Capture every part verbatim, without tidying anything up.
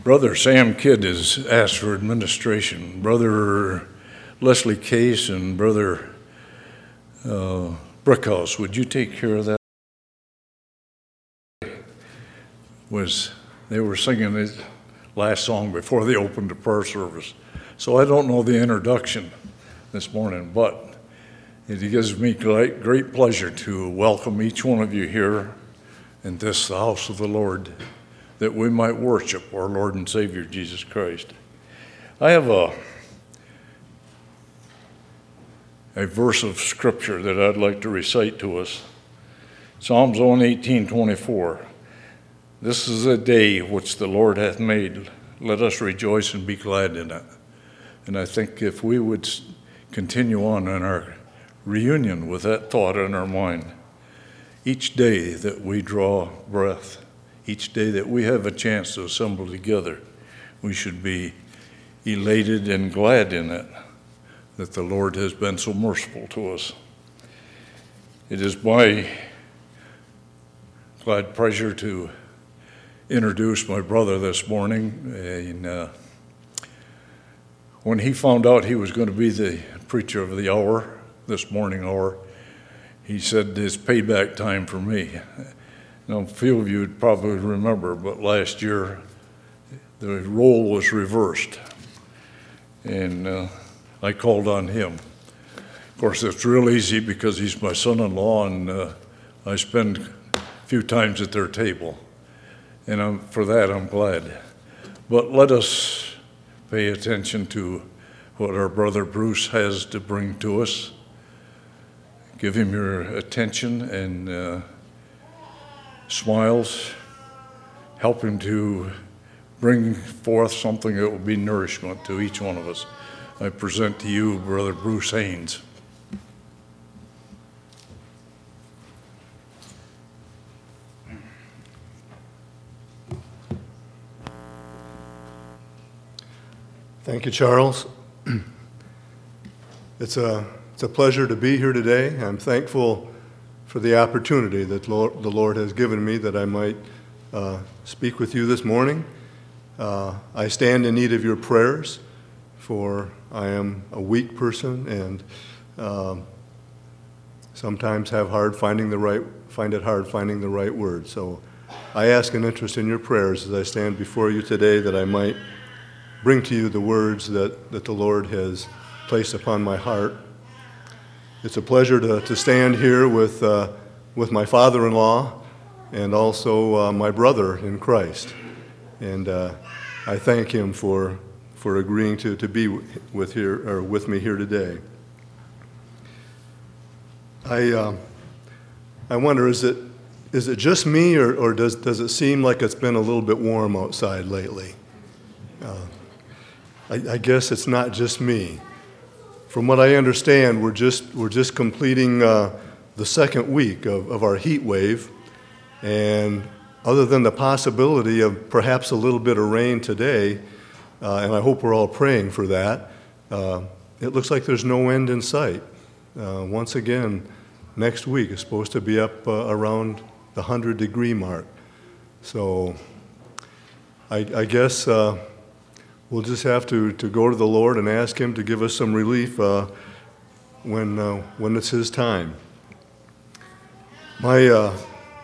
Brother Sam Kidd has asked for administration. Brother Leslie Case and Brother uh, Brickhouse, would you take care of that? Was they were singing his last song before they opened the prayer service. So I don't know the introduction this morning, but it gives me great, great pleasure to welcome each one of you here in this the house of the Lord, that we might worship our Lord and Savior Jesus Christ. I have a a verse of scripture that I'd like to recite to us. Psalms one eighteen twenty-four. This is a day which the Lord hath made. Let us rejoice and be glad in it. And I think if we would continue on in our reunion with that thought in our mind, each day that we draw breath, each day that we have a chance to assemble together, we should be elated and glad in it, that the Lord has been so merciful to us. It is my glad pleasure to introduce my brother this morning. And uh, when he found out he was going to be the preacher of the hour, this morning hour, he said it's payback time for me. Now, a few of you would probably remember, but last year the role was reversed, and uh, I called on him. Of course, it's real easy because he's my son-in-law, and uh, I spend a few times at their table. And I'm, for that, I'm glad. But let us pay attention to what our brother Bruce has to bring to us. Give him your attention and uh, smiles. Help him to bring forth something that will be nourishment to each one of us. I present to you Brother Bruce Haynes. Thank you, Charles. It's a, it's a pleasure to be here today. I'm thankful for the opportunity that Lord, the Lord has given me that I might uh, speak with you this morning. Uh, I stand in need of your prayers, for I am a weak person and um, sometimes have hard finding the right, find it hard finding the right word. So I ask an interest in your prayers as I stand before you today, that I might bring to you the words that, that the Lord has placed upon my heart. It's a pleasure to, to stand here with, uh, with my father-in-law and also uh, my brother in Christ. And uh, I thank him for, for agreeing to, to be with, here, or with me here today. I, uh, I wonder, is it, is it just me, or, or does, does it seem like it's been a little bit warm outside lately? Uh, I, I guess it's not just me. From what I understand, we're just we're just completing uh, the second week of, of our heat wave, and other than the possibility of perhaps a little bit of rain today, uh, and I hope we're all praying for that, uh, it looks like there's no end in sight. Uh, once again, next week is supposed to be up uh, around the one hundred degree mark. So I, I guess uh, we'll just have to, to go to the Lord and ask him to give us some relief uh, when uh, when it's his time. My uh,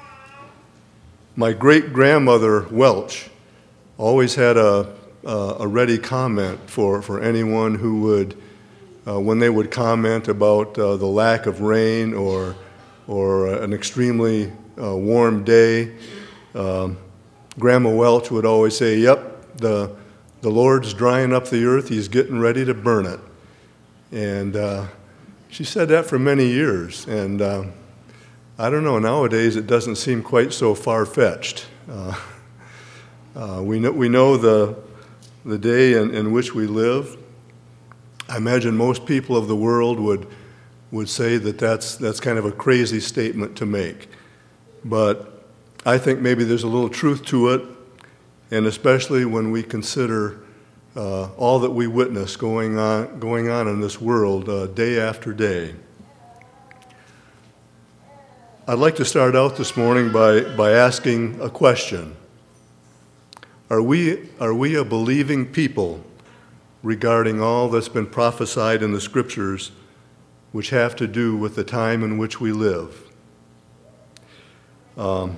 my great-grandmother Welch always had a a, a ready comment for, for anyone who would, uh, when they would comment about uh, the lack of rain or or an extremely uh, warm day. Um, Grandma Welch would always say, "Yep, the The Lord's drying up the earth. He's getting ready to burn it." And uh, she said that for many years. And uh, I don't know, nowadays it doesn't seem quite so far-fetched. Uh, uh, we know, we know the, the day in, in which we live. I imagine most people of the world would, would say that that's, that's kind of a crazy statement to make. But I think maybe there's a little truth to it. And especially when we consider uh, all that we witness going on going on in this world uh, day after day. I'd like to start out this morning by, by asking a question. Are we, are we a believing people regarding all that's been prophesied in the Scriptures which have to do with the time in which we live? Um,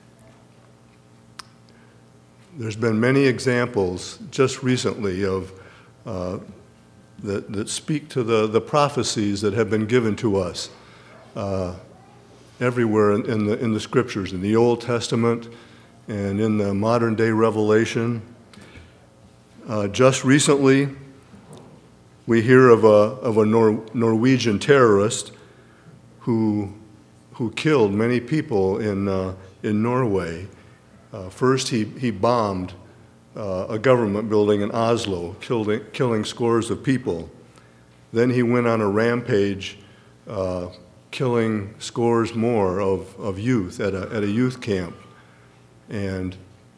there's been many examples just recently of uh, that, that speak to the, the prophecies that have been given to us uh, everywhere in, in, the, in the Scriptures, in the Old Testament and in the modern-day Revelation. Uh, just recently, we hear of a, of a Nor- Norwegian terrorist who, who killed many people in, uh, in Norway. Uh, first, he, he bombed uh, a government building in Oslo, killing, killing scores of people. Then he went on a rampage, uh, killing scores more of, of youth at a, at a youth camp. And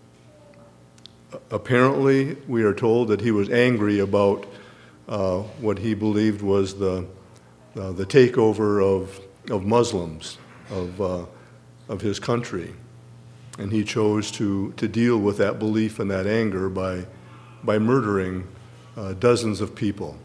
apparently, we are told that he was angry about uh, what he believed was the, uh, the takeover of, of Muslims, of, uh, of his country. And he chose to, to deal with that belief and that anger by, by murdering uh, dozens of people.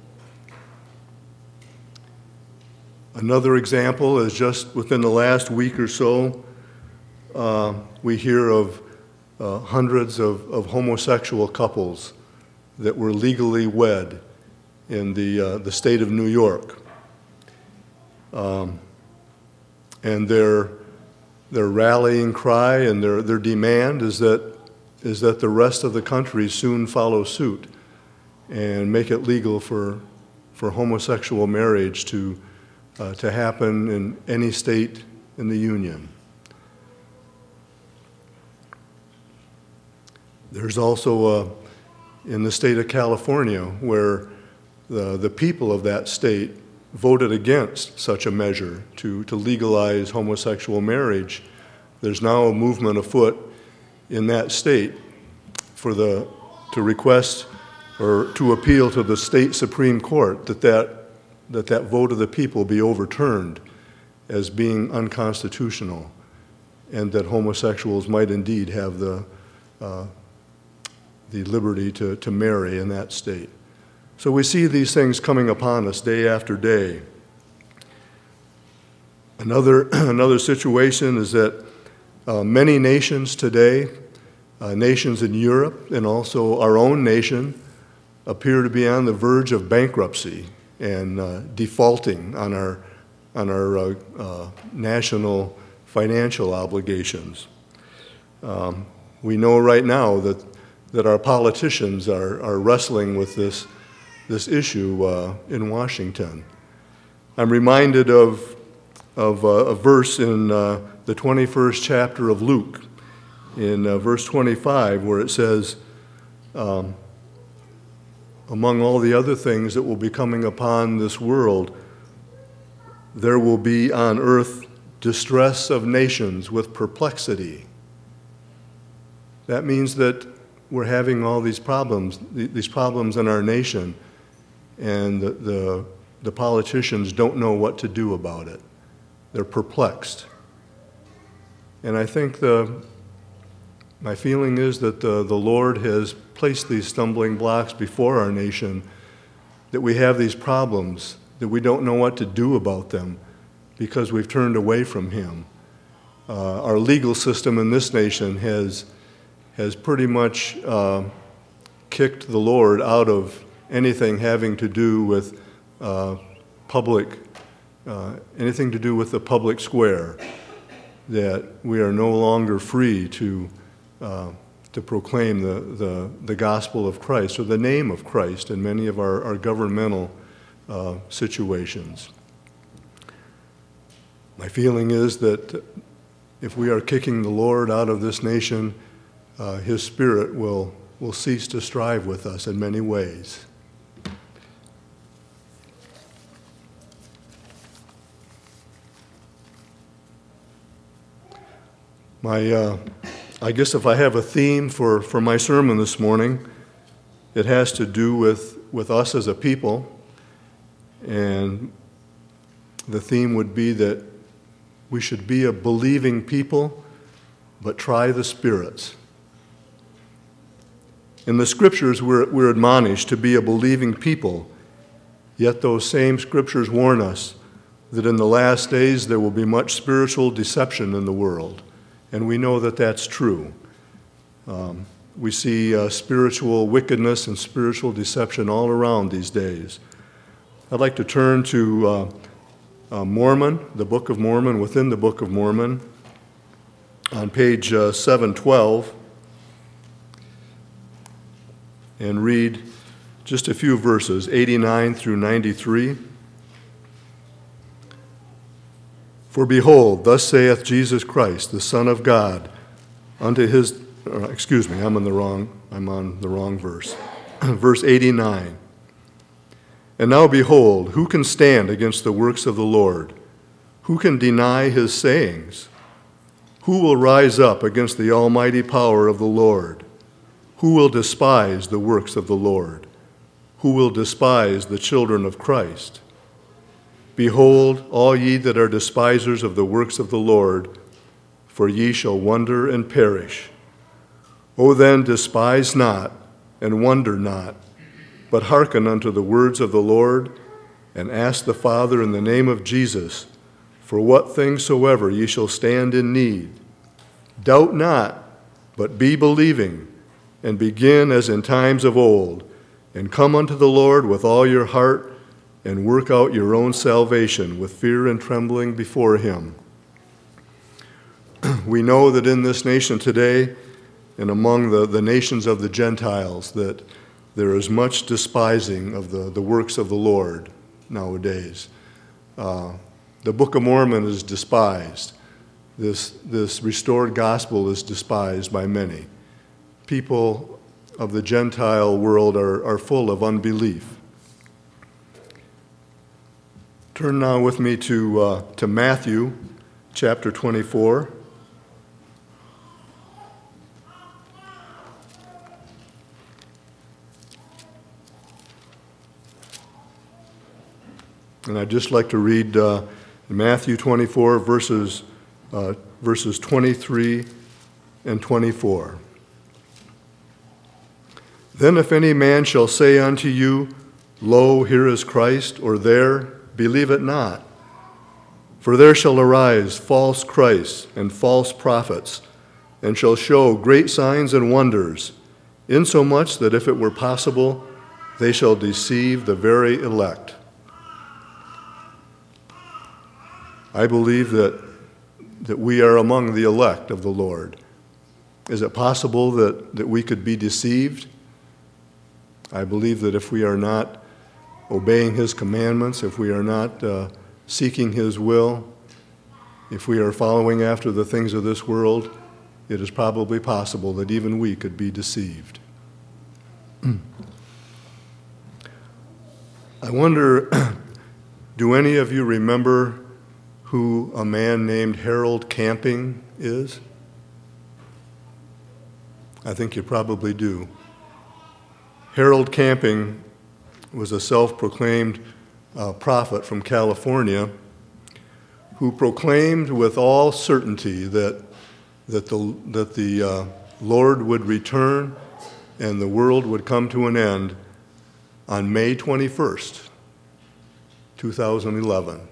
Another example is just within the last week or so, uh, we hear of uh, hundreds of, of homosexual couples that were legally wed in the, uh, the state of New York. Um, and their, their rallying cry and their, their demand is that, is that the rest of the country soon follow suit and make it legal for, for homosexual marriage to, uh, to happen in any state in the Union. There's also uh, in the state of California where the, the people of that state voted against such a measure to, to legalize homosexual marriage. There's now a movement afoot in that state for the, to request or to appeal to the state Supreme Court that that, that that vote of the people be overturned as being unconstitutional and that homosexuals might indeed have the uh, the liberty to, to marry in that state. So we see these things coming upon us day after day. Another, another situation is that uh, many nations today, uh, nations in Europe and also our own nation, appear to be on the verge of bankruptcy and uh, defaulting on our, on our uh, uh, national financial obligations. Um, we know right now that that our politicians are, are wrestling with this, this issue uh, in Washington. I'm reminded of, of uh, a verse in uh, the twenty-first chapter of Luke, in uh, verse twenty-five, where it says, um, among all the other things that will be coming upon this world, there will be on earth distress of nations with perplexity. That means that we're having all these problems, these problems in our nation, and the, the, the politicians don't know what to do about it. They're perplexed. And I think the, my feeling is that the, the Lord has placed these stumbling blocks before our nation, that we have these problems, that we don't know what to do about them because we've turned away from Him. Uh, our legal system in this nation has has pretty much uh, kicked the Lord out of anything having to do with uh, public, uh, anything to do with the public square, that we are no longer free to, uh, to proclaim the, the, the gospel of Christ or the name of Christ in many of our, our governmental uh, situations. My feeling is that if we are kicking the Lord out of this nation, Uh, His Spirit will, will cease to strive with us in many ways. My, uh, I guess if I have a theme for, for my sermon this morning, it has to do with, with us as a people, and the theme would be that we should be a believing people, but try the spirits. In the Scriptures, we're, we're admonished to be a believing people, yet those same Scriptures warn us that in the last days there will be much spiritual deception in the world, and we know that that's true. Um, we see uh, spiritual wickedness and spiritual deception all around these days. I'd like to turn to uh, uh, Mormon, the Book of Mormon, within the Book of Mormon, on page uh, seven twelve, and read just a few verses, eighty-nine through ninety-three. For behold, thus saith Jesus Christ, the Son of God, unto his, uh, excuse me, I'm on the wrong, I'm on the wrong verse. Verse eighty-nine. And now behold, who can stand against the works of the Lord? Who can deny his sayings? Who will rise up against the almighty power of the Lord? Who will despise the works of the Lord? Who will despise the children of Christ? Behold, all ye that are despisers of the works of the Lord, for ye shall wonder and perish. O then, despise not, and wonder not, but hearken unto the words of the Lord, and ask the Father in the name of Jesus, for what things soever ye shall stand in need. Doubt not, but be believing, and begin as in times of old, and come unto the Lord with all your heart, and work out your own salvation with fear and trembling before him. We know that in this nation today, and among the, the nations of the Gentiles, that there is much despising of the, the works of the Lord nowadays. Uh, the Book of Mormon is despised. This, this restored gospel is despised by many. People of the Gentile world are, are full of unbelief. Turn now with me to, uh, to Matthew chapter twenty-four. And I'd just like to read uh, Matthew twenty-four, verses, uh, verses twenty-three and twenty-four. Then if any man shall say unto you, Lo, here is Christ, or there, believe it not. For there shall arise false Christs and false prophets, and shall show great signs and wonders, insomuch that if it were possible, they shall deceive the very elect. I believe that, that we are among the elect of the Lord. Is it possible that, that we could be deceived? I believe that if we are not obeying his commandments, if we are not uh, seeking his will, if we are following after the things of this world, it is probably possible that even we could be deceived. I wonder, do any of you remember who a man named Harold Camping is? I think you probably do. Harold Camping was a self-proclaimed uh, prophet from California who proclaimed with all certainty that, that the, that the uh, Lord would return and the world would come to an end on May twenty-first, two thousand eleven.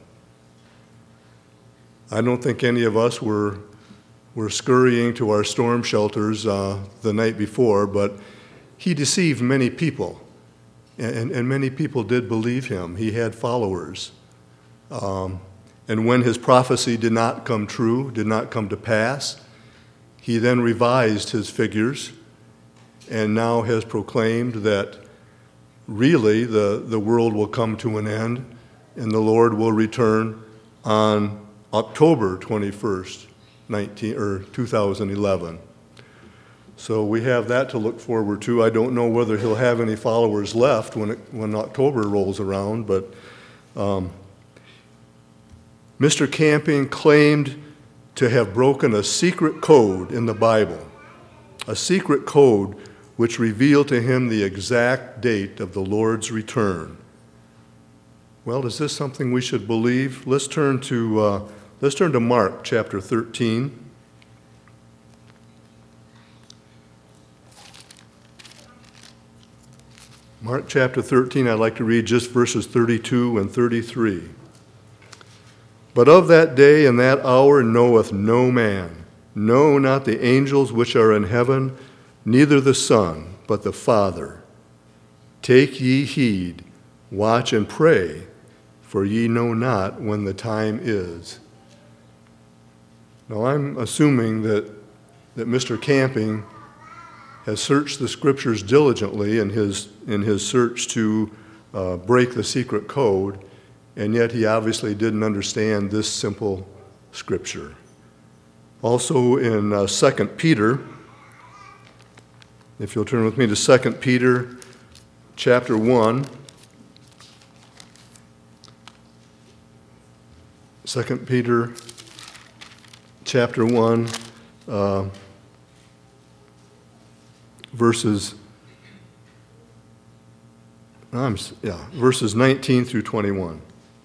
I don't think any of us were, were scurrying to our storm shelters uh, the night before, but he deceived many people. And, and many people did believe him. He had followers. Um, and when his prophecy did not come true, did not come to pass, he then revised his figures and now has proclaimed that really the, the world will come to an end and the Lord will return on October twenty-first, nineteen, or two thousand eleven. So we have that to look forward to. I don't know whether he'll have any followers left when it, when October rolls around, but um, Mister Camping claimed to have broken a secret code in the Bible, a secret code which revealed to him the exact date of the Lord's return. Well, is this something we should believe? Let's turn to uh, let's turn to Mark chapter thirteen. Mark chapter thirteen, I'd like to read just verses thirty-two and thirty-three. But of that day and that hour knoweth no man, no, not the angels which are in heaven, neither the Son, but the Father. Take ye heed, watch and pray, for ye know not when the time is. Now I'm assuming that, that Mister Camping has searched the scriptures diligently in his, in his search to uh, break the secret code, and yet he obviously didn't understand this simple scripture. Also in uh, Second Peter, if you'll turn with me to Second Peter chapter one. Second Peter chapter one, uh, verses, I'm, yeah, verses nineteen through twenty-one.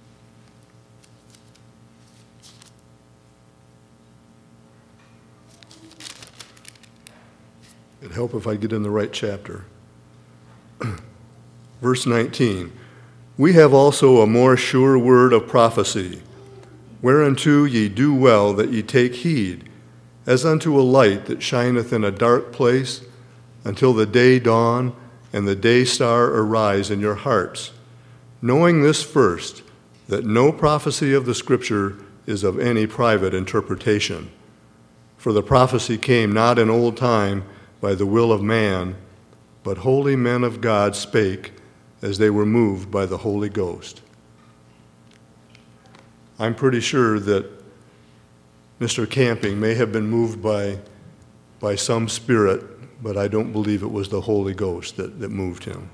It'd help if I get in the right chapter. Verse nineteen, we have also a more sure word of prophecy, whereunto ye do well that ye take heed, as unto a light that shineth in a dark place, until the day dawn and the day star arise in your hearts, knowing this first, that no prophecy of the Scripture is of any private interpretation. For the prophecy came not in old time by the will of man, but holy men of God spake as they were moved by the Holy Ghost. I'm pretty sure that Mister Camping may have been moved by, by some spirit, but I don't believe it was the Holy Ghost that, that moved him.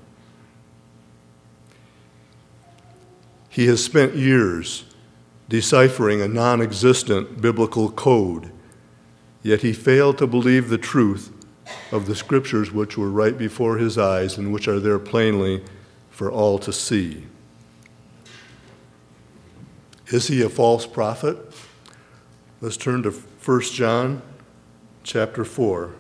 He has spent years deciphering a non-existent biblical code, yet he failed to believe the truth of the scriptures which were right before his eyes and which are there plainly for all to see. Is he a false prophet? Let's turn to First John chapter four.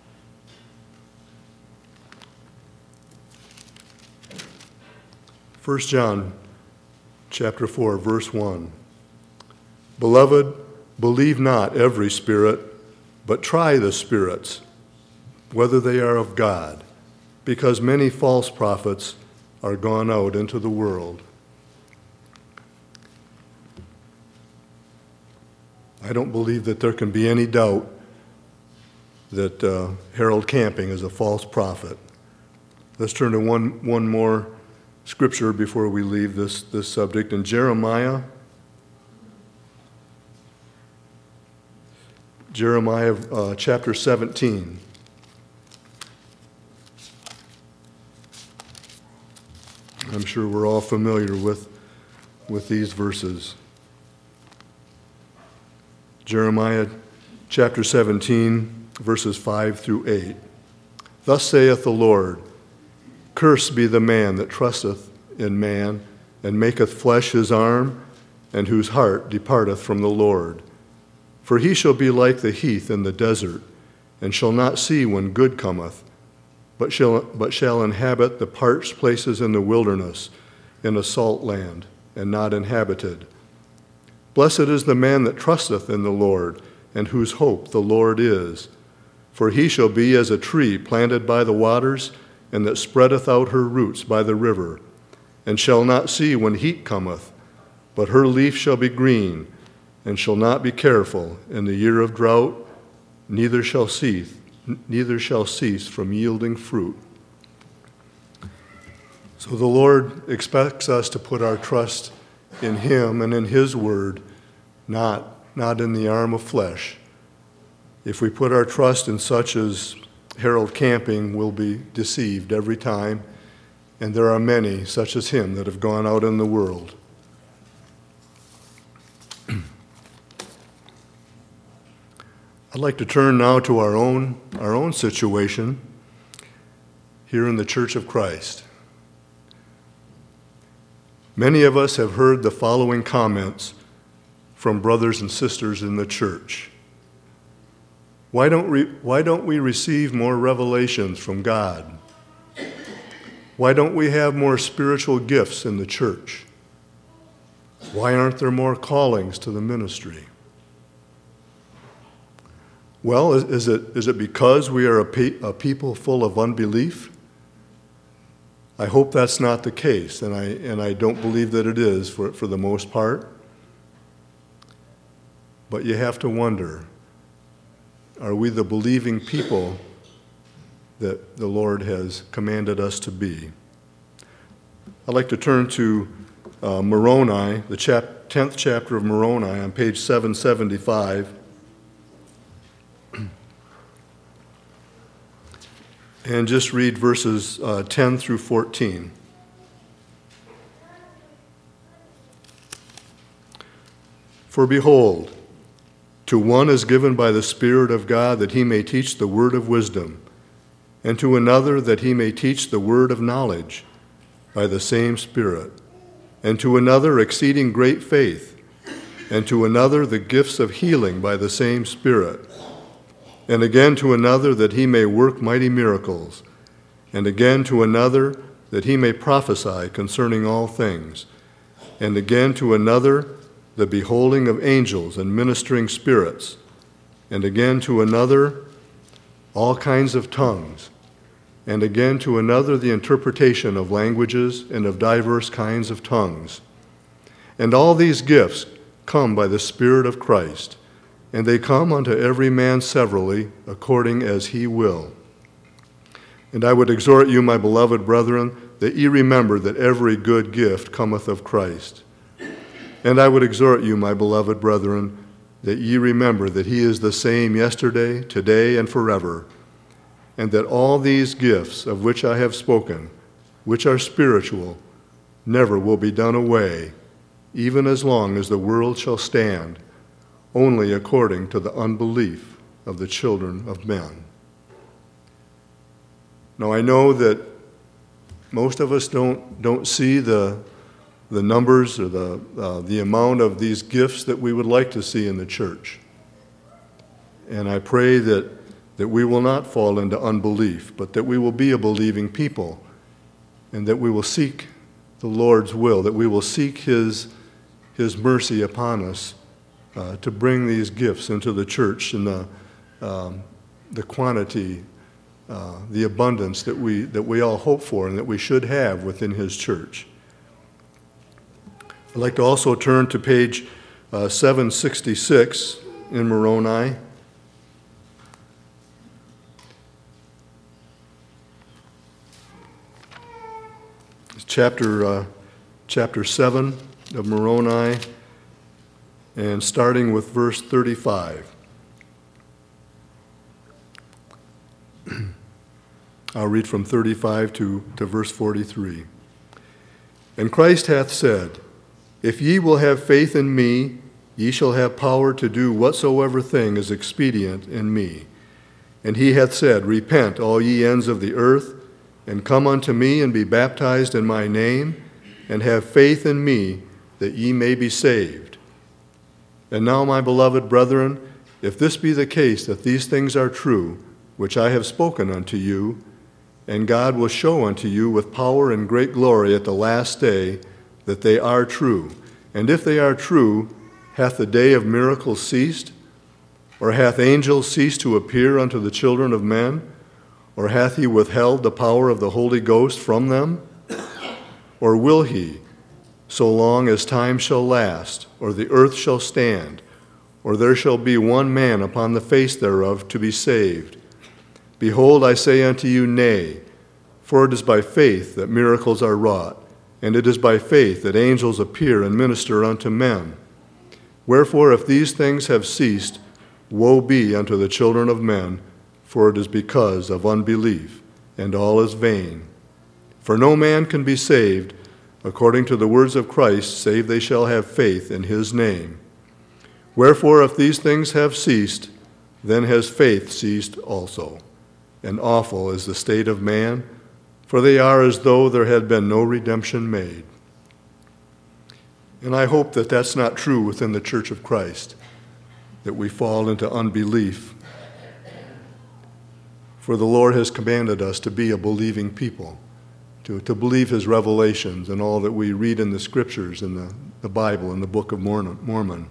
First John chapter four, verse one. Beloved, believe not every spirit, but try the spirits, whether they are of God, because many false prophets are gone out into the world. I don't believe that there can be any doubt that uh, Harold Camping is a false prophet. Let's turn to one, one more scripture before we leave this, this subject. In Jeremiah, Jeremiah uh, chapter seventeen. I'm sure we're all familiar with, with these verses. Jeremiah chapter seventeen, verses five through eight. Thus saith the Lord, cursed be the man that trusteth in man, and maketh flesh his arm, and whose heart departeth from the Lord. For he shall be like the heath in the desert, and shall not see when good cometh, but shall, but shall inhabit the parched places in the wilderness, in a salt land, and not inhabited. Blessed is the man that trusteth in the Lord, and whose hope the Lord is. For he shall be as a tree planted by the waters, and that spreadeth out her roots by the river, and shall not see when heat cometh, but her leaf shall be green, and shall not be careful in the year of drought, neither shall cease, neither shall cease from yielding fruit. So the Lord expects us to put our trust in him and in his word, not, not in the arm of flesh. If we put our trust in such as Harold Camping, we'll be deceived every time, and there are many such as him that have gone out in the world. I'd like to turn now to our own, our own situation here in the Church of Christ. Many of us have heard the following comments from brothers and sisters in the church. Why don't we, why don't we receive more revelations from God? Why don't we have more spiritual gifts in the church? Why aren't there more callings to the ministry? Well, is, is it, is it because we are a, pe- a people full of unbelief? I hope that's not the case, and I, and I don't believe that it is for, for the most part. But you have to wonder, are we the believing people that the Lord has commanded us to be? I'd like to turn to uh, Moroni, the chap- tenth chapter of Moroni on page seven seventy-five. And just read verses uh, ten through fourteen. For behold, to one is given by the Spirit of God that he may teach the word of wisdom, and to another that he may teach the word of knowledge by the same Spirit, and to another exceeding great faith, and to another the gifts of healing by the same Spirit, and again to another that he may work mighty miracles, and again to another that he may prophesy concerning all things, and again to another the beholding of angels and ministering spirits, and again to another all kinds of tongues, and again to another the interpretation of languages and of diverse kinds of tongues. And all these gifts come by the Spirit of Christ, and they come unto every man severally, according as he will. And I would exhort you, my beloved brethren, that ye remember that every good gift cometh of Christ. And I would exhort you, my beloved brethren, that ye remember that he is the same yesterday, today, and forever, and that all these gifts of which I have spoken, which are spiritual, never will be done away, even as long as the world shall stand, only according to the unbelief of the children of men. Now, I know that most of us don't, don't see the, the numbers or the, uh, the amount of these gifts that we would like to see in the church. And I pray that, that we will not fall into unbelief, but that we will be a believing people, and that we will seek the Lord's will, that we will seek his, his mercy upon us uh, to bring these gifts into the church in the, um, the quantity, uh, the abundance that we, that we all hope for and that we should have within his church. I'd like to also turn to page uh, seven sixty-six in Moroni. It's chapter, uh, chapter seven of Moroni, and starting with verse thirty-five. I'll read from thirty-five to, to verse forty-three. And Christ hath said, If ye will have faith in me, ye shall have power to do whatsoever thing is expedient in me. And he hath said, Repent, all ye ends of the earth, and come unto me, and be baptized in my name, and have faith in me, that ye may be saved. And now, my beloved brethren, if this be the case, that these things are true, which I have spoken unto you, and God will show unto you with power and great glory at the last day, that they are true. And if they are true, hath the day of miracles ceased? Or hath angels ceased to appear unto the children of men? Or hath he withheld the power of the Holy Ghost from them? Or will he, so long as time shall last, or the earth shall stand, or there shall be one man upon the face thereof to be saved? Behold, I say unto you, Nay, for it is by faith that miracles are wrought, and it is by faith that angels appear and minister unto men. Wherefore, if these things have ceased, woe be unto the children of men, for it is because of unbelief, and all is vain. For no man can be saved, according to the words of Christ, save they shall have faith in his name. Wherefore, if these things have ceased, then has faith ceased also. And awful is the state of man, for they are as though there had been no redemption made. And I hope that that's not true within the Church of Christ, that we fall into unbelief. For the Lord has commanded us to be a believing people, to, to believe his revelations and all that we read in the scriptures, in the, the Bible, in the Book of Mormon.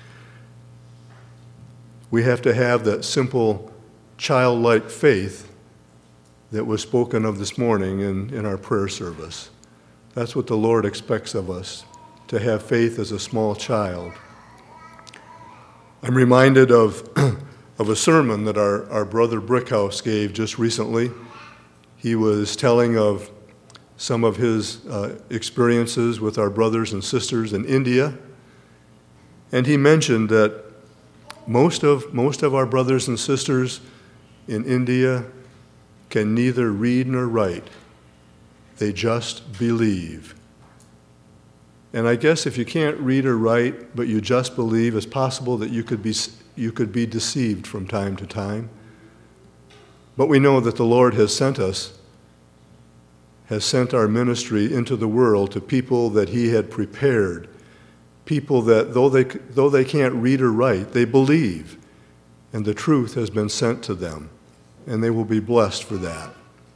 We have to have that simple, childlike faith that was spoken of this morning in, in our prayer service. That's what the Lord expects of us, to have faith as a small child. I'm reminded of, of a sermon that our, our brother Brickhouse gave just recently. He was telling of some of his uh, experiences with our brothers and sisters in India. And he mentioned that most of, most of our brothers and sisters in India can neither read nor write. They just believe. And I guess if you can't read or write, but you just believe, it's possible that you could be, you could be deceived from time to time. But we know that the Lord has sent us, has sent our ministry into the world to people that he had prepared, people that though they, though they can't read or write, they believe, and the truth has been sent to them, and they will be blessed for that.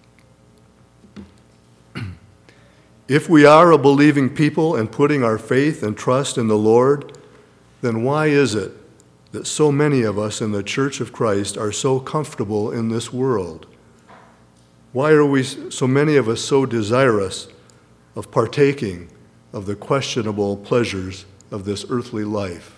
If we are a believing people and putting our faith and trust in the Lord, then why is it that so many of us in the Church of Christ are so comfortable in this world? Why are we, so many of us, so desirous of partaking of the questionable pleasures of this earthly life?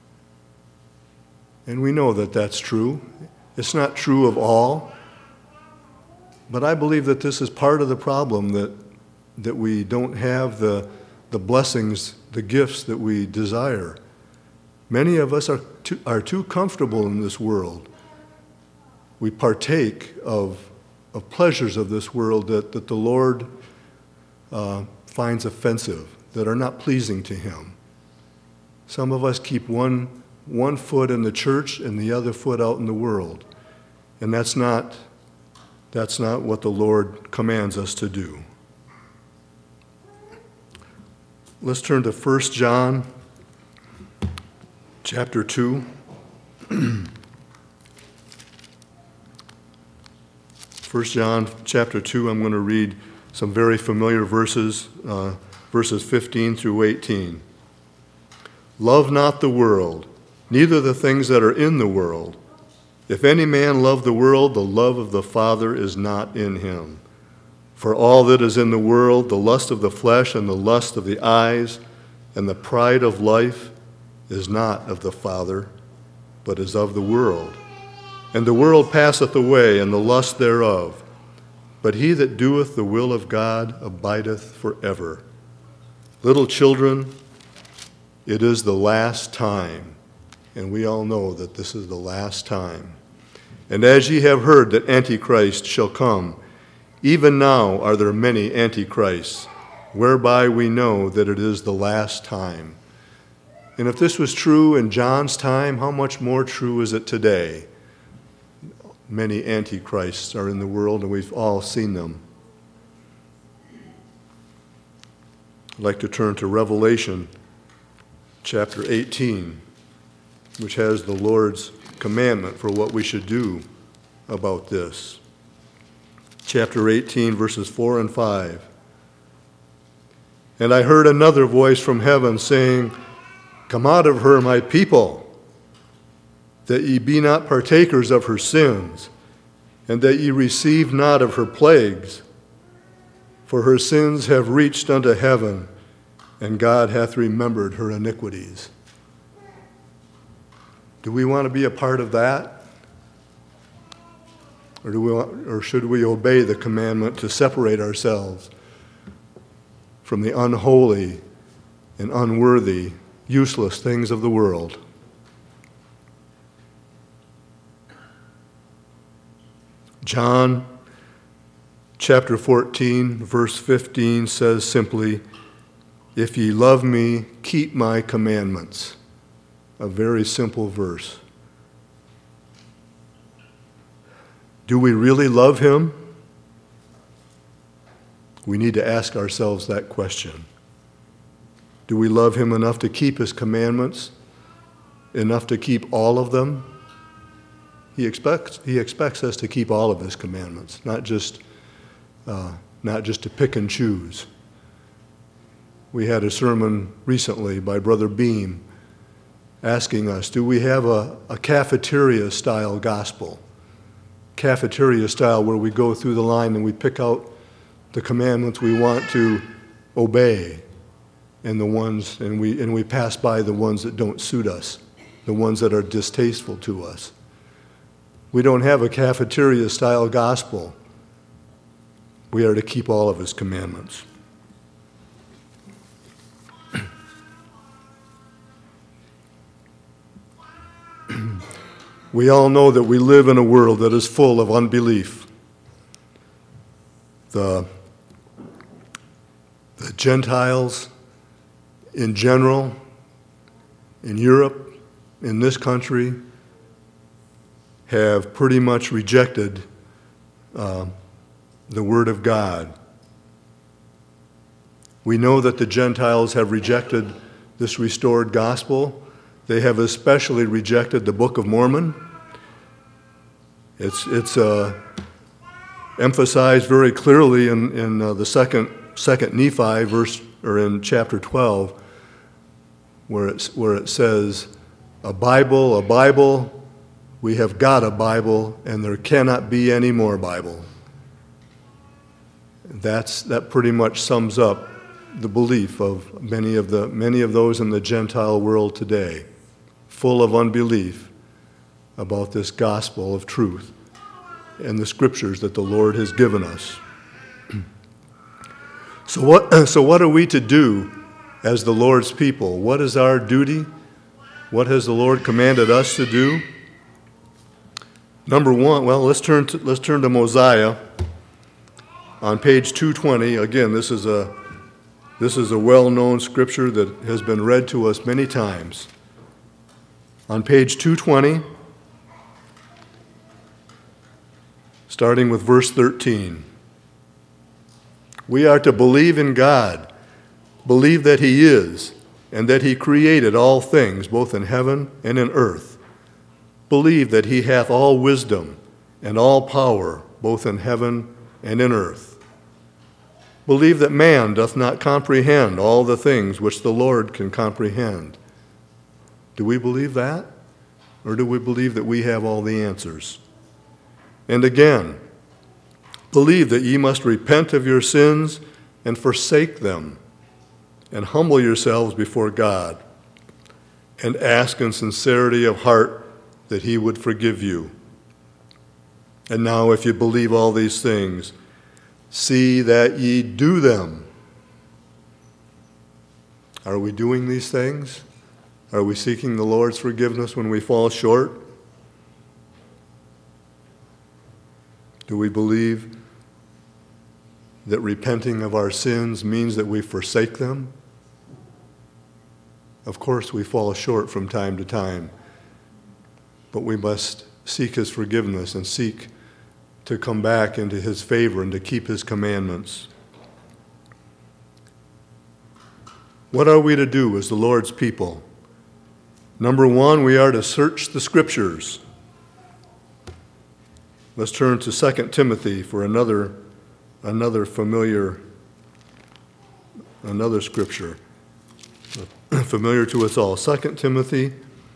And we know that that's true. It's not true of all, but I believe that this is part of the problem, that that we don't have the, the blessings, the gifts that we desire. Many of us are too, are too comfortable in this world. We partake of, of pleasures of this world that, that the Lord uh, finds offensive, that are not pleasing to him. Some of us keep one, one foot in the church and the other foot out in the world. And that's not, that's not what the Lord commands us to do. Let's turn to First John chapter two. First John chapter two, I'm going to read some very familiar verses, uh, verses fifteen through eighteen. Love not the world, neither the things that are in the world. If any man love the world, the love of the Father is not in him. For all that is in the world, the lust of the flesh and the lust of the eyes and the pride of life, is not of the Father, but is of the world. And the world passeth away, and the lust thereof. But he that doeth the will of God abideth forever. Little children, it is the last time, and we all know that this is the last time. And as ye have heard that Antichrist shall come, even now are there many antichrists, whereby we know that it is the last time. And if this was true in John's time, how much more true is it today? Many antichrists are in the world, and we've all seen them. I'd like to turn to Revelation chapter eighteen, which has the Lord's commandment for what we should do about this. Chapter eighteen, verses four and five. And I heard another voice from heaven saying, Come out of her, my people, that ye be not partakers of her sins, and that ye receive not of her plagues. For her sins have reached unto heaven, and God hath remembered her iniquities. Do we want to be a part of that? Or, do we want, or should we obey the commandment to separate ourselves from the unholy and unworthy, useless things of the world? John chapter fourteen, verse fifteen says simply, If ye love me, keep my commandments. A very simple verse. Do we really love him? We need to ask ourselves that question. Do we love him enough to keep his commandments? Enough to keep all of them? He expects, he expects us to keep all of his commandments, not just uh, not just to pick and choose. We had a sermon recently by Brother Beam asking us, do we have a, a cafeteria-style gospel? Cafeteria-style where we go through the line and we pick out the commandments we want to obey and the ones, and we, and we pass by the ones that don't suit us, the ones that are distasteful to us. We don't have a cafeteria-style gospel. We are to keep all of his commandments. We all know that we live in a world that is full of unbelief. The, the Gentiles in general, in Europe, in this country, have pretty much rejected uh, the Word of God. We know that the Gentiles have rejected this restored gospel. They have especially rejected the Book of Mormon. It's, it's uh, emphasized very clearly in, in uh, the second, second Nephi verse, or in chapter twelve, where, it's, where it says, a Bible, a Bible, we have got a Bible, and there cannot be any more Bible. That's, that pretty much sums up the belief of many of the many of those in the Gentile world today, full of unbelief about this gospel of truth and the scriptures that the Lord has given us. So what, so what are we to do as the Lord's people? What is our duty? What has the Lord commanded us to do? Number one, well, let's turn to, let's turn to Mosiah on page two twenty. Again, this is a this is a well-known scripture that has been read to us many times. On page two twenty, starting with verse thirteen. We are to believe in God, believe that he is, and that he created all things, both in heaven and in earth. Believe that he hath all wisdom and all power, both in heaven and in earth. Believe that man doth not comprehend all the things which the Lord can comprehend. Do we believe that? Or do we believe that we have all the answers? And again, believe that ye must repent of your sins and forsake them, and humble yourselves before God, and ask in sincerity of heart that he would forgive you. And now, if you believe all these things, see that ye do them. Are we doing these things? Are we seeking the Lord's forgiveness when we fall short? Do we believe that repenting of our sins means that we forsake them? Of course, we fall short from time to time, but we must seek his forgiveness and seek to come back into his favor and to keep his commandments. What are we to do as the Lord's people? Number one, we are to search the scriptures. Let's turn to Second Timothy for another, another familiar, another scripture, familiar to us all. Second Timothy,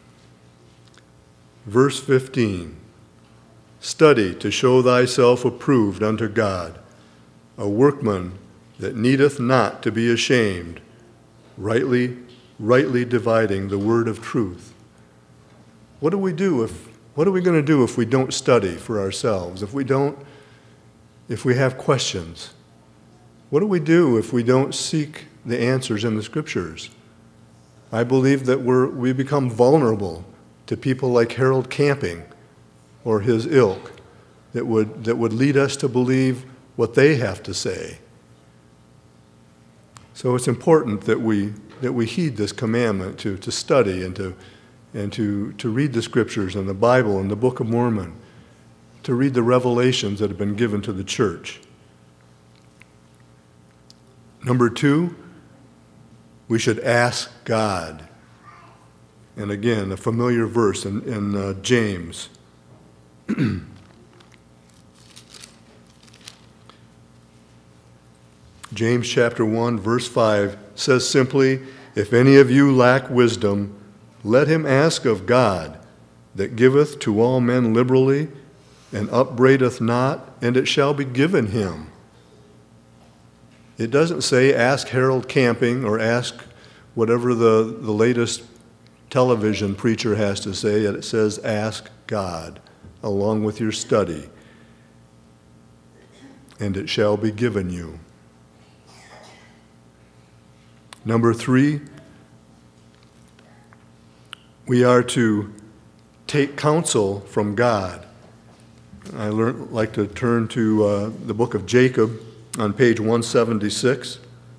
verse fifteen. Study to show thyself approved unto God, a workman that needeth not to be ashamed, rightly, rightly dividing the word of truth. What do we do if, what are we going to do if we don't study for ourselves? If we don't, if we have questions? What do we do if we don't seek the answers in the scriptures? I believe that we're, we become vulnerable to people like Harold Camping or his ilk that would, that would lead us to believe what they have to say. So it's important that we, that we heed this commandment to, to study and, to, and to, to read the scriptures and the Bible and the Book of Mormon, to read the revelations that have been given to the church. Number two, we should ask God. And again, a familiar verse in, in uh, James. James chapter one, verse five says simply, "If any of you lack wisdom, let him ask of God, that giveth to all men liberally, and upbraideth not, and it shall be given him." It doesn't say ask Harold Camping or ask whatever the, the latest television preacher has to say. It says ask God along with your study, and it shall be given you. Number three, we are to take counsel from God. I learn, like to turn to uh, the book of Jacob on page one seventy-six.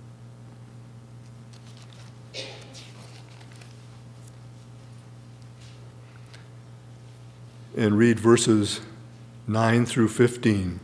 And read verses nine through fifteen.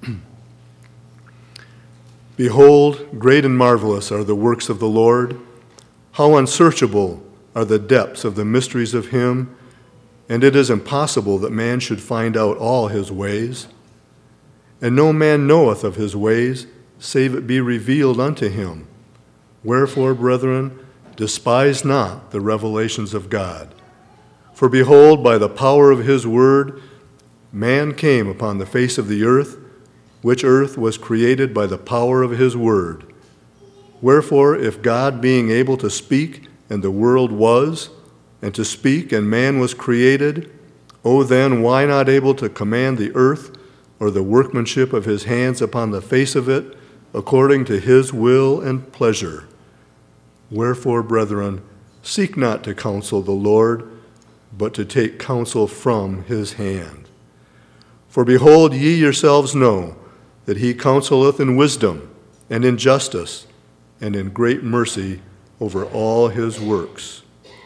"Behold, great and marvelous are the works of the Lord. How unsearchable are the depths of the mysteries of him, and it is impossible that man should find out all his ways. And no man knoweth of his ways, save it be revealed unto him. Wherefore, brethren, despise not the revelations of God. For behold, by the power of his word, man came upon the face of the earth, which earth was created by the power of his word. Wherefore, if God, being able to speak, and the world was, and to speak, and man was created, O then, why not able to command the earth, or the workmanship of his hands upon the face of it, according to his will and pleasure? Wherefore, brethren, seek not to counsel the Lord, but to take counsel from his hand. For behold, ye yourselves know that he counseleth in wisdom, and in justice, and in great mercy over all his works."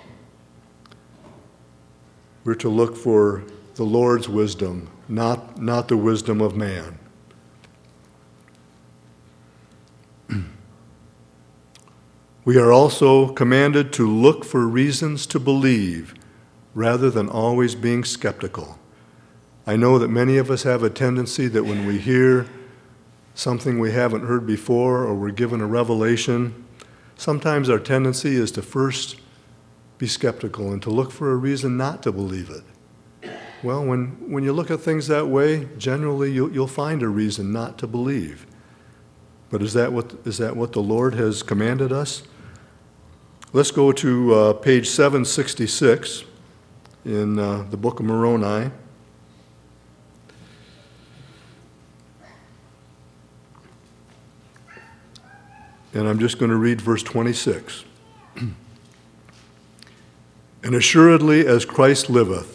We're to look for the Lord's wisdom, not, not the wisdom of man. We are also commanded to look for reasons to believe rather than always being skeptical. I know that many of us have a tendency that when we hear something we haven't heard before or we're given a revelation, sometimes our tendency is to first be skeptical and to look for a reason not to believe it. Well, when, when you look at things that way, generally you'll, you'll find a reason not to believe. But is that what, is that what the Lord has commanded us? Let's go to uh, page seven sixty-six in uh, the book of Moroni. And I'm just going to read verse twenty-six. "And assuredly as Christ liveth,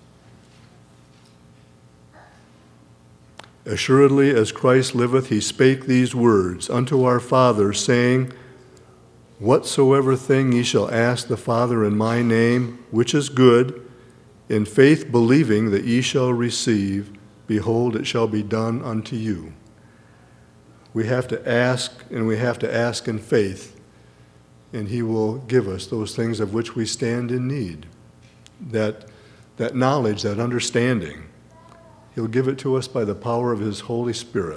assuredly as Christ liveth, he spake these words unto our fathers, saying, Whatsoever thing ye shall ask the Father in my name, which is good, in faith believing that ye shall receive, behold, it shall be done unto you." We have to ask, and we have to ask in faith, and he will give us those things of which we stand in need. That, that knowledge, that understanding, he'll give it to us by the power of his Holy Spirit.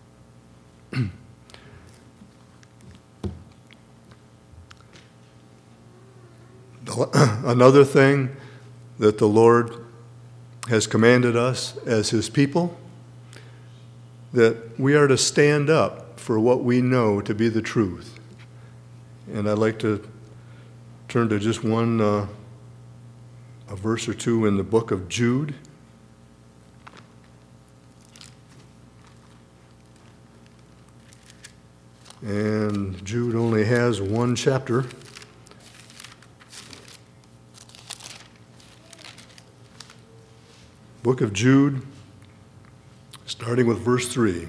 Another thing that the Lord has commanded us as his people, that we are to stand up for what we know to be the truth. And I'd like to turn to just one, uh, a verse or two in the book of Jude. And Jude only has one chapter. Book of Jude, starting with verse three.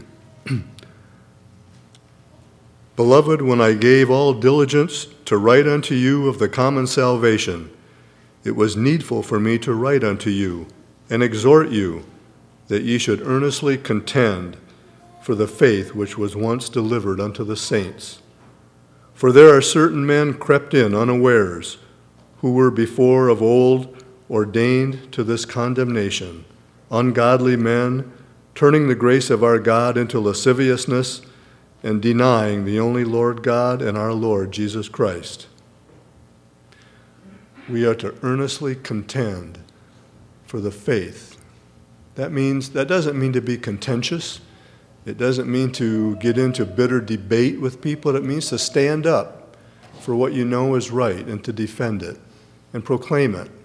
"Beloved, when I gave all diligence to write unto you of the common salvation, it was needful for me to write unto you and exhort you that ye should earnestly contend for the faith which was once delivered unto the saints. For there are certain men crept in unawares, who were before of old ordained to this condemnation, ungodly men, turning the grace of our God into lasciviousness, and denying the only Lord God and our Lord Jesus Christ. We are to earnestly contend for the faith. That means, that doesn't mean to be contentious. It doesn't mean to get into bitter debate with people. It means to stand up for what you know is right and to defend it and proclaim it.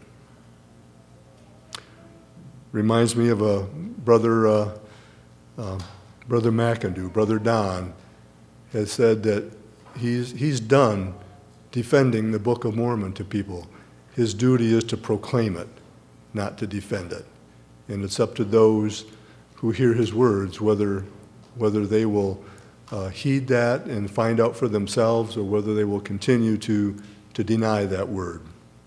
Reminds me of a brother, uh, uh, Brother McIndoe, Brother Don, has said that he's, he's done defending the Book of Mormon to people. His duty is to proclaim it, not to defend it. And it's up to those who hear his words whether, whether they will uh, heed that and find out for themselves or whether they will continue to, to deny that word.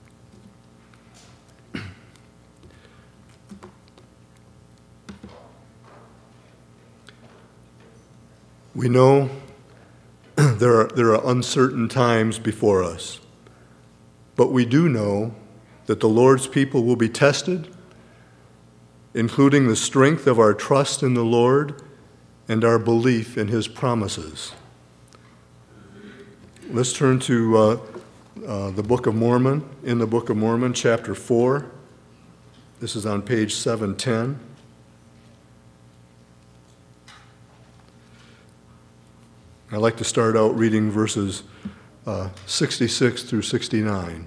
We know there are, there are uncertain times before us, but we do know that the Lord's people will be tested, including the strength of our trust in the Lord and our belief in his promises. Let's turn to uh, uh, the Book of Mormon. In the Book of Mormon, chapter four. This is on page seven ten. I'd like to start out reading verses uh, sixty-six through sixty-nine.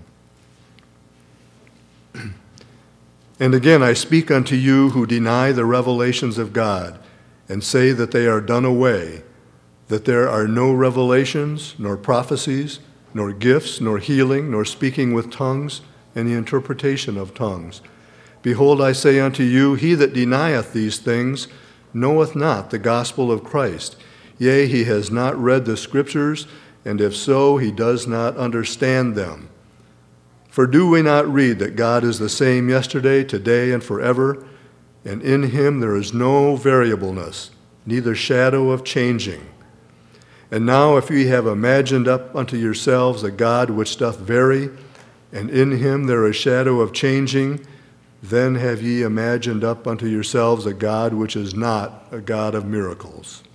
And again, I speak unto you who deny the revelations of God, and say that they are done away, that there are no revelations, nor prophecies, nor gifts, nor healing, nor speaking with tongues, and the interpretation of tongues. Behold, I say unto you, he that denieth these things knoweth not the gospel of Christ. Yea, he has not read the Scriptures, and if so, he does not understand them. For do we not read that God is the same yesterday, today, and forever? And in him there is no variableness, neither shadow of changing. And now if ye have imagined up unto yourselves a God which doth vary, and in him there is shadow of changing, then have ye imagined up unto yourselves a God which is not a God of miracles.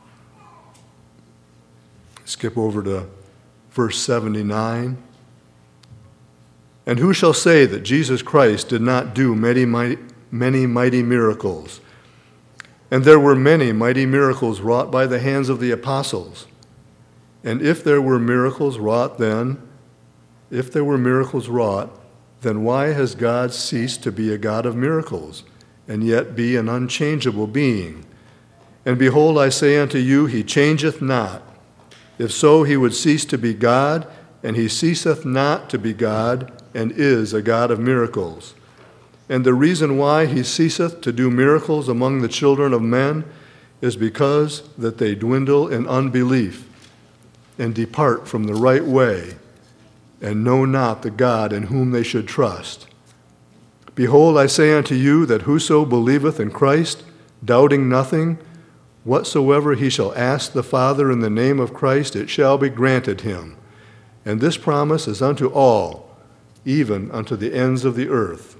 Skip over to verse seventy-nine. And who shall say that Jesus Christ did not do many mighty, many mighty miracles? And there were many mighty miracles wrought by the hands of the apostles. And if there were miracles wrought then, if there were miracles wrought, then why has God ceased to be a God of miracles, and yet be an unchangeable being? And behold, I say unto you, he changeth not. If so, he would cease to be God, and he ceaseth not to be God, and is a God of miracles. And the reason why he ceaseth to do miracles among the children of men is because that they dwindle in unbelief, and depart from the right way, and know not the God in whom they should trust. Behold, I say unto you that whoso believeth in Christ, doubting nothing, whatsoever he shall ask the Father in the name of Christ, it shall be granted him. And this promise is unto all, even unto the ends of the earth.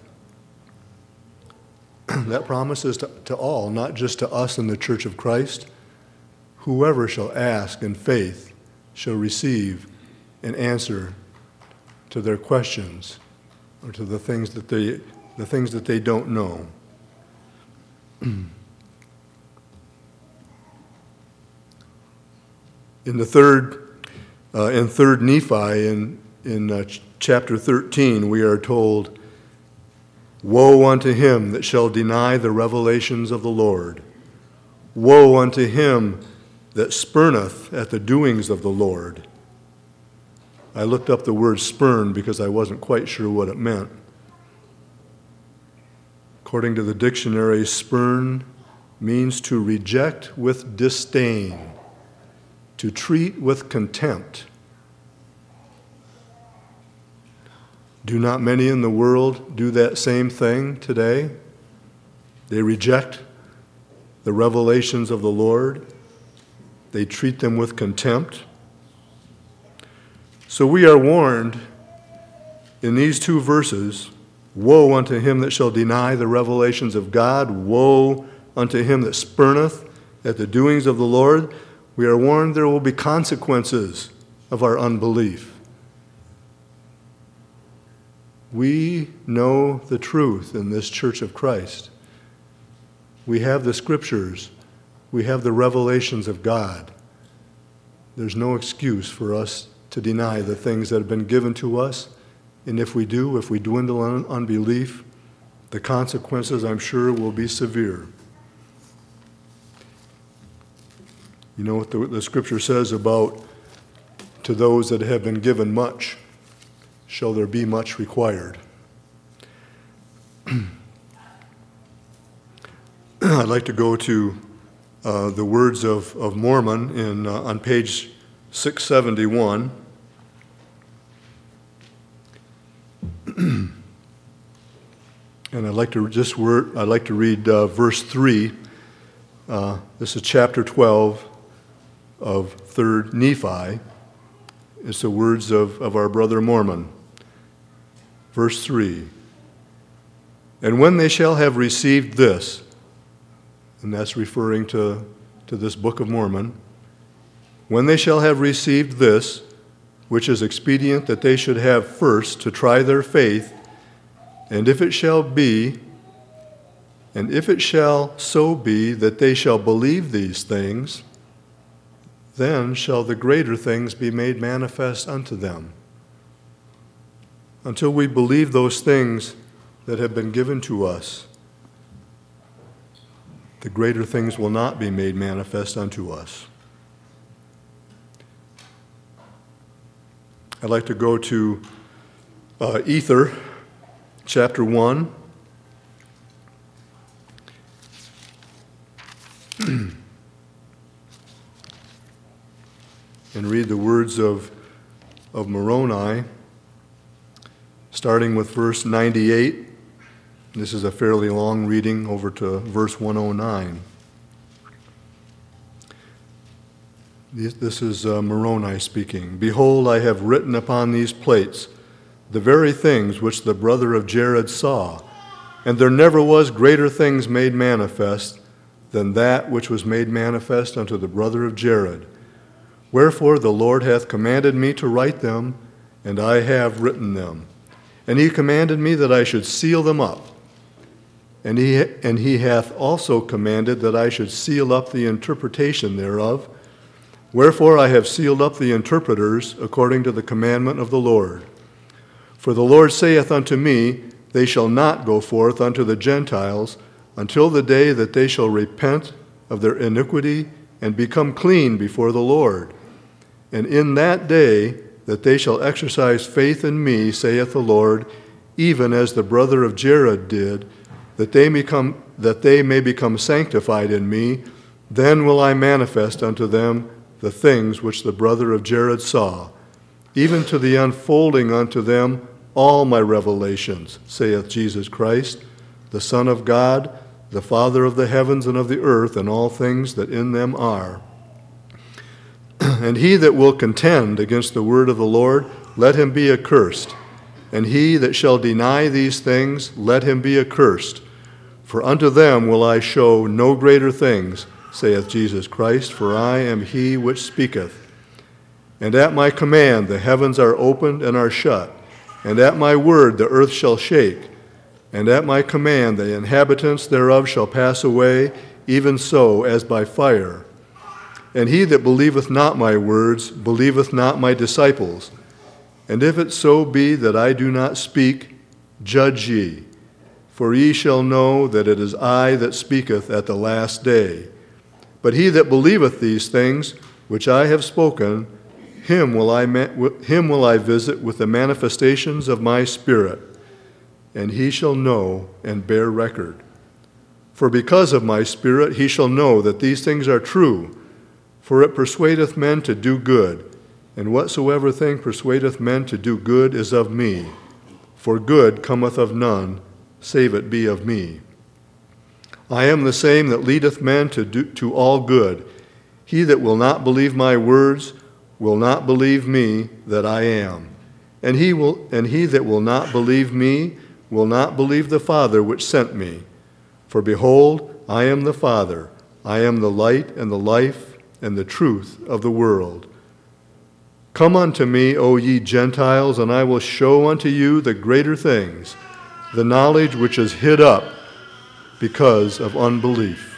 That promise is to, to all, not just to us in the Church of Christ. Whoever shall ask in faith shall receive an answer to their questions or to the things that they, the things that they don't know. In the third, uh, in third Nephi, in in uh, ch- chapter thirteen, we are told, "Woe unto him that shall deny the revelations of the Lord! Woe unto him that spurneth at the doings of the Lord!" I looked up the word "spurn" because I wasn't quite sure what it meant. According to the dictionary, spurn means to reject with disdain, to treat with contempt. Do not many in the world do that same thing today? They reject the revelations of the Lord. They treat them with contempt. So we are warned in these two verses, woe unto him that shall deny the revelations of God, woe unto him that spurneth at the doings of the Lord. We are warned there will be consequences of our unbelief. We know the truth in this Church of Christ. We have the Scriptures. We have the revelations of God. There's no excuse for us to deny the things that have been given to us. And if we do, if we dwindle in unbelief, the consequences, I'm sure, will be severe. You know what the, the Scripture says about, to those that have been given much, shall there be much required. I'd like to go to uh, the words of, of Mormon in, uh, on page six seventy-one. And I'd like to just word, I'd like to read uh, verse three. Uh, this is chapter twelve of Third Nephi. It's the words of, of our brother Mormon. Verse three. And when they shall have received this, and that's referring to, to this Book of Mormon, when they shall have received this, which is expedient that they should have first to try their faith, and if it shall be, and if it shall so be that they shall believe these things, then shall the greater things be made manifest unto them. Until we believe those things that have been given to us, the greater things will not be made manifest unto us. I'd like to go to uh, Ether, chapter one. And read the words of, of Moroni, starting with verse ninety-eight. This is a fairly long reading over to verse one oh nine. This is uh, Moroni speaking. Behold, I have written upon these plates the very things which the brother of Jared saw, and there never was greater things made manifest than that which was made manifest unto the brother of Jared. Wherefore the Lord hath commanded me to write them, and I have written them. And he commanded me that I should seal them up. And he, and he hath also commanded that I should seal up the interpretation thereof. Wherefore I have sealed up the interpreters according to the commandment of the Lord. For the Lord saith unto me, they shall not go forth unto the Gentiles until the day that they shall repent of their iniquity and become clean before the Lord. And in that day that they shall exercise faith in me, saith the Lord, even as the brother of Jared did, that they become, that they may become sanctified in me, then will I manifest unto them the things which the brother of Jared saw, even to the unfolding unto them all my revelations, saith Jesus Christ, the Son of God, the Father of the heavens and of the earth, and all things that in them are. And he that will contend against the word of the Lord, let him be accursed. And he that shall deny these things, let him be accursed. For unto them will I show no greater things, saith Jesus Christ, for I am he which speaketh. And at my command the heavens are opened and are shut, and at my word the earth shall shake, and at my command the inhabitants thereof shall pass away, even so as by fire. And he that believeth not my words believeth not my disciples. And if it so be that I do not speak, judge ye. For ye shall know that it is I that speaketh at the last day. But he that believeth these things which I have spoken, him will I him will I visit with the manifestations of my Spirit, and he shall know and bear record. For because of my Spirit he shall know that these things are true, for it persuadeth men to do good, and whatsoever thing persuadeth men to do good is of me. For good cometh of none, save it be of me. I am the same that leadeth men to do to all good. He that will not believe my words will not believe me that I am. And he will and he that will not believe me will not believe the Father which sent me. For behold, I am the Father, I am the light and the life, and the truth of the world. Come unto me, O ye Gentiles, and I will show unto you the greater things, the knowledge which is hid up because of unbelief.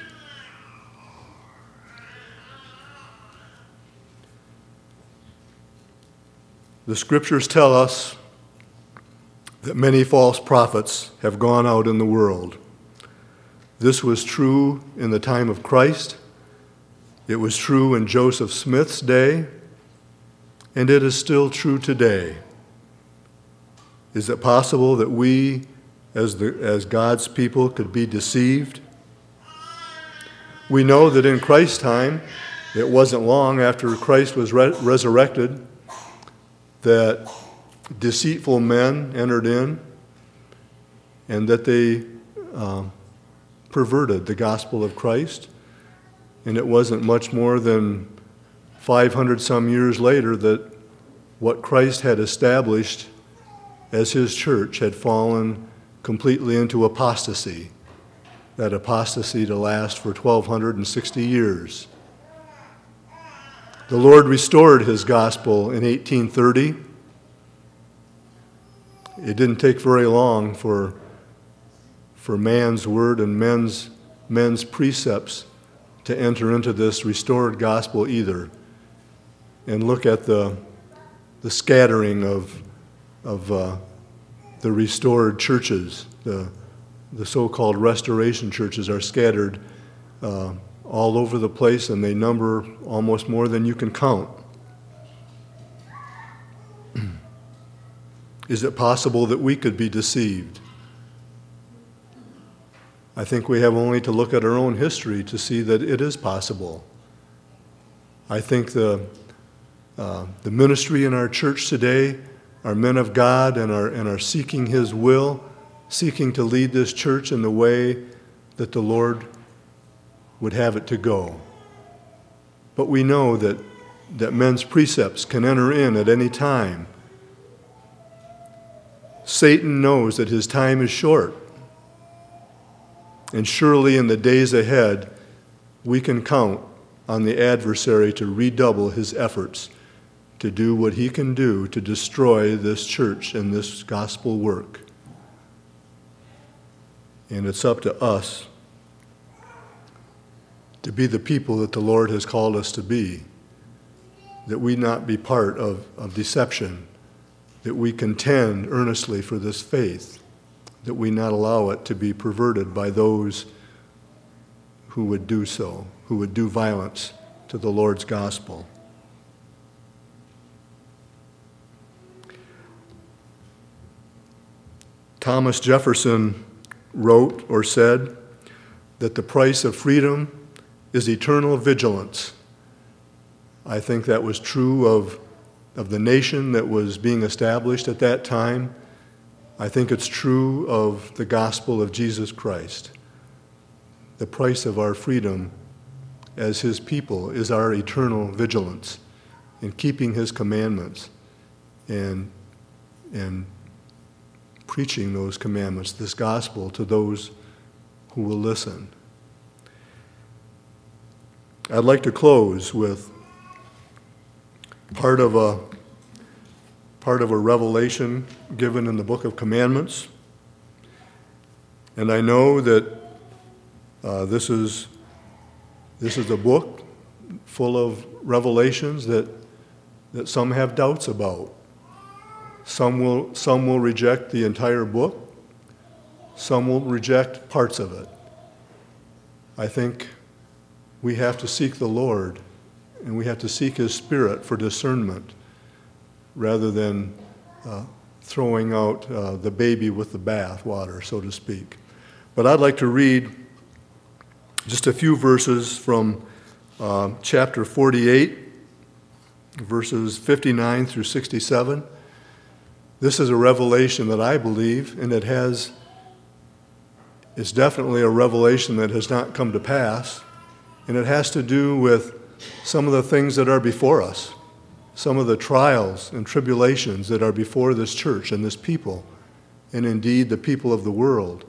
The scriptures tell us that many false prophets have gone out in the world. This was true in the time of Christ. It was true in Joseph Smith's day, and it is still true today. Is it possible that we, as, the, as God's people, could be deceived? We know that in Christ's time, it wasn't long after Christ was re- resurrected, that deceitful men entered in and that they uh, perverted the gospel of Christ. And it wasn't much more than five hundred some years later that what Christ had established as his church had fallen completely into apostasy, that apostasy to last for twelve sixty years. The Lord restored his gospel in eighteen thirty. It didn't take very long for, for man's word and men's, men's precepts to enter into this restored gospel either. And look at the, the scattering of, of uh, the restored churches. The, the so-called restoration churches are scattered uh, all over the place, and they number almost more than you can count. Is it possible that we could be deceived? I think we have only to look at our own history to see that it is possible. I think the, uh, the ministry in our church today are men of God and are, and are seeking his will, seeking to lead this church in the way that the Lord would have it to go. But we know that, that men's precepts can enter in at any time. Satan knows that his time is short. And surely in the days ahead, we can count on the adversary to redouble his efforts to do what he can do to destroy this church and this gospel work. And it's up to us to be the people that the Lord has called us to be, that we not be part of, of deception, that we contend earnestly for this faith, that we not allow it to be perverted by those who would do so, who would do violence to the Lord's gospel. Thomas Jefferson wrote or said that the price of freedom is eternal vigilance. I think that was true of, of the nation that was being established at that time. I think it's true of the gospel of Jesus Christ. The price of our freedom as his people is our eternal vigilance in keeping his commandments and, and preaching those commandments, this gospel, to those who will listen. I'd like to close with part of a part of a revelation given in the Book of Commandments. And I know that uh, this is this is a book full of revelations that that some have doubts about. Some will some will reject the entire book. Some will reject parts of it. I think we have to seek the Lord, and we have to seek his Spirit for discernment rather than uh, throwing out uh, the baby with the bath water, so to speak. But I'd like to read just a few verses from uh, chapter forty-eight, verses fifty-nine through sixty-seven. This is a revelation that I believe, and it has, it's definitely a revelation that has not come to pass, and it has to do with some of the things that are before us, some of the trials and tribulations that are before this church and this people, and indeed the people of the world.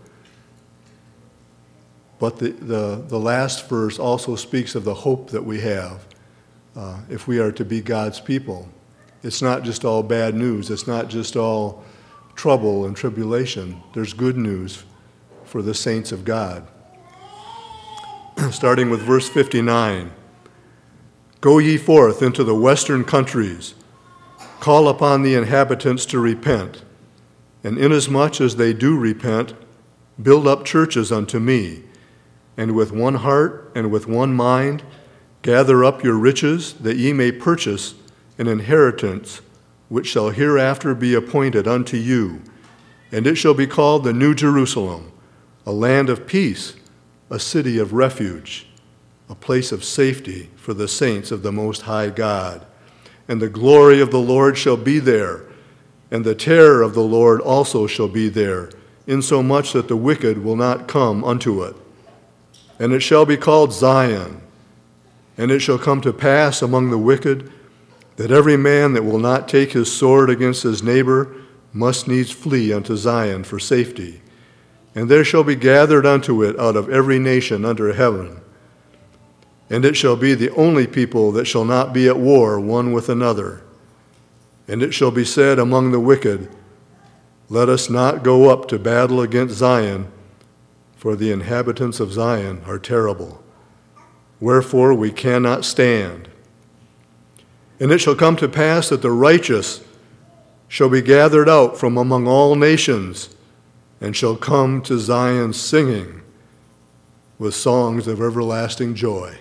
But the, the, the last verse also speaks of the hope that we have uh, if we are to be God's people. It's not just all bad news. It's not just all trouble and tribulation. There's good news for the saints of God. Starting with verse fifty-nine. Go ye forth into the western countries, call upon the inhabitants to repent, and inasmuch as they do repent, build up churches unto me, and with one heart and with one mind gather up your riches, that ye may purchase an inheritance which shall hereafter be appointed unto you, and it shall be called the New Jerusalem, a land of peace, a city of refuge, a place of safety for the saints of the Most High God. And the glory of the Lord shall be there, and the terror of the Lord also shall be there, insomuch that the wicked will not come unto it. And it shall be called Zion, and it shall come to pass among the wicked that every man that will not take his sword against his neighbor must needs flee unto Zion for safety. And there shall be gathered unto it out of every nation under heaven. And it shall be the only people that shall not be at war one with another. And it shall be said among the wicked, let us not go up to battle against Zion, for the inhabitants of Zion are terrible. Wherefore we cannot stand. And it shall come to pass that the righteous shall be gathered out from among all nations, and shall come to Zion singing with songs of everlasting joy.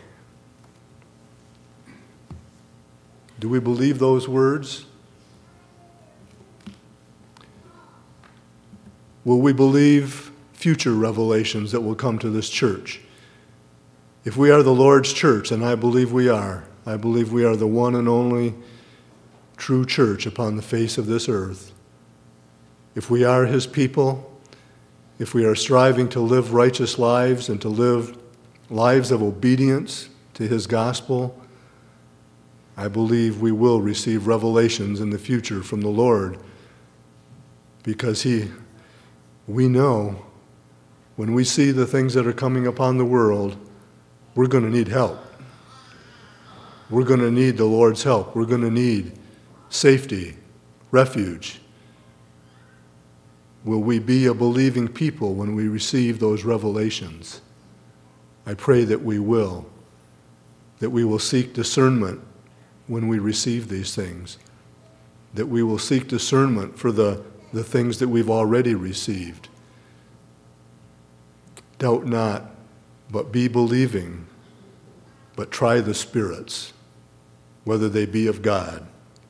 Do we believe those words? Will we believe future revelations that will come to this church? If we are the Lord's church, and I believe we are, I believe we are the one and only true church upon the face of this earth. If we are his people, if we are striving to live righteous lives and to live lives of obedience to his gospel, I believe we will receive revelations in the future from the Lord, because he, we know when we see the things that are coming upon the world, we're going to need help. We're going to need the Lord's help. We're going to need safety, refuge. Will we be a believing people when we receive those revelations? I pray that we will, that we will seek discernment when we receive these things, that we will seek discernment for the, the things that we've already received. Doubt not, but be believing, but try the spirits, whether they be of God.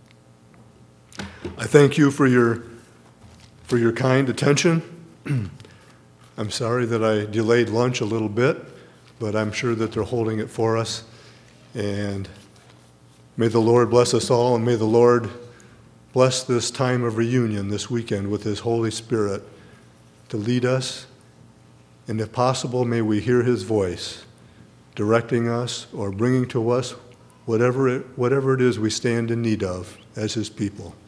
I thank you for your for your kind attention. I'm sorry that I delayed lunch a little bit, but I'm sure that they're holding it for us. And may the Lord bless us all, and may the Lord bless this time of reunion this weekend with his Holy Spirit to lead us. And if possible, may we hear his voice directing us or bringing to us whatever it, whatever it is we stand in need of as his people.